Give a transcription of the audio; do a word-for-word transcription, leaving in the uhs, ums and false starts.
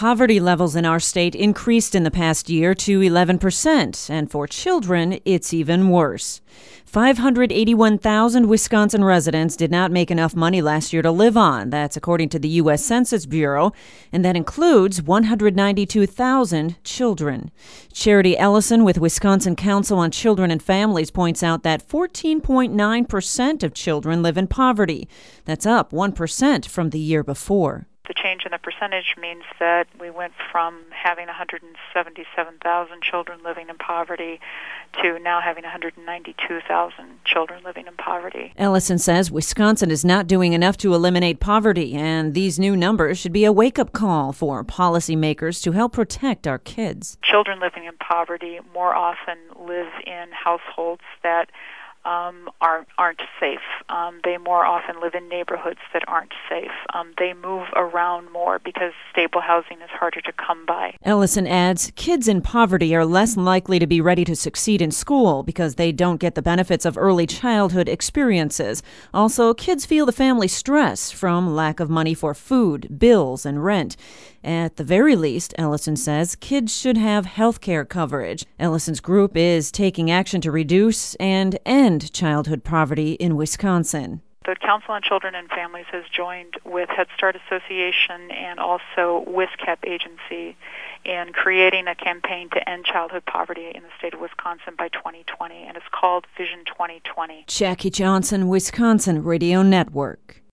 Poverty levels in our state increased in the past year to eleven percent, and for children, it's even worse. five hundred eighty-one thousand Wisconsin residents did not make enough money last year to live on. That's according to the U S Census Bureau, and that includes one hundred ninety-two thousand children. Charity Ellison with Wisconsin Council on Children and Families points out that fourteen point nine percent of children live in poverty. That's up one percent from the year before. The change in the percentage means that we went from having one hundred seventy-seven thousand children living in poverty to now having one hundred ninety-two thousand children living in poverty. Ellison says Wisconsin is not doing enough to eliminate poverty, and these new numbers should be a wake-up call for policymakers to help protect our kids. Children living in poverty more often live in households that Um, are, aren't safe. Um, they more often live in neighborhoods that aren't safe. Um, they move around more because stable housing is harder to come by. Ellison adds, kids in poverty are less likely to be ready to succeed in school because they don't get the benefits of early childhood experiences. Also, kids feel the family stress from lack of money for food, bills, and rent. At the very least, Ellison says, kids should have health care coverage. Ellison's group is taking action to reduce and end childhood poverty in Wisconsin. The Council on Children and Families has joined with Head Start Association and also WISCAP agency in creating a campaign to end childhood poverty in the state of Wisconsin by twenty twenty, and it's called Vision twenty twenty. Jackie Johnson, Wisconsin Radio Network.